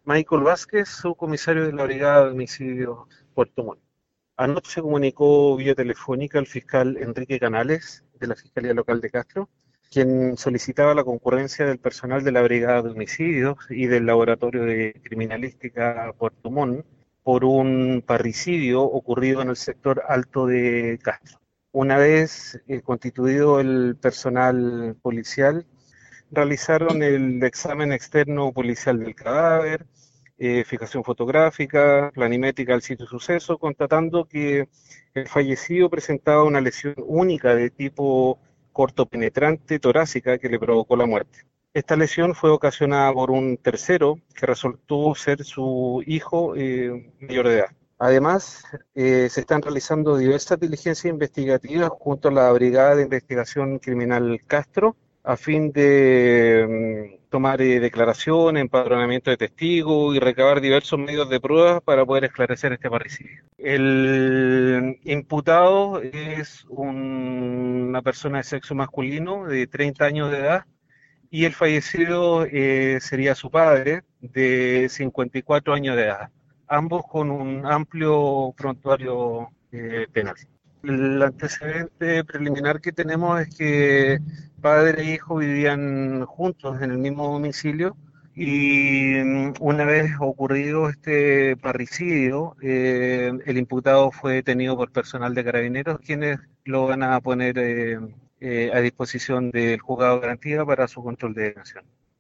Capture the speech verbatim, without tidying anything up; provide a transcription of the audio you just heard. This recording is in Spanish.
Michael Vázquez, subcomisario de la Brigada de Homicidios Puerto Montt. Anoche se comunicó vía telefónica al fiscal Enrique Canales, de la Fiscalía Local de Castro, quien solicitaba la concurrencia del personal de la Brigada de Homicidios y del Laboratorio de Criminalística Puerto Montt por un parricidio ocurrido en el sector alto de Castro. Una vez eh, constituido el personal policial, realizaron el examen externo policial del cadáver, eh, fijación fotográfica, planimétrica del sitio de suceso, constatando que el fallecido presentaba una lesión única de tipo cortopenetrante torácica que le provocó la muerte. Esta lesión fue ocasionada por un tercero que resultó ser su hijo eh, mayor de edad. Además, eh, se están realizando diversas diligencias investigativas junto a la Brigada de Investigación Criminal Castro a fin de mm, tomar eh, declaración, empadronamiento de testigos y recabar diversos medios de prueba para poder esclarecer este parricidio. El imputado es un- una persona de sexo masculino de treinta años de edad y el fallecido eh, sería su padre de cincuenta y cuatro años de edad, ambos con un amplio prontuario eh, penal. El antecedente preliminar que tenemos es que padre e hijo vivían juntos en el mismo domicilio y mm, una vez ocurrido este parricidio, eh, el imputado fue detenido por personal de carabineros, quienes lo van a poner eh, eh, a disposición del juzgado de garantía para su control de detención.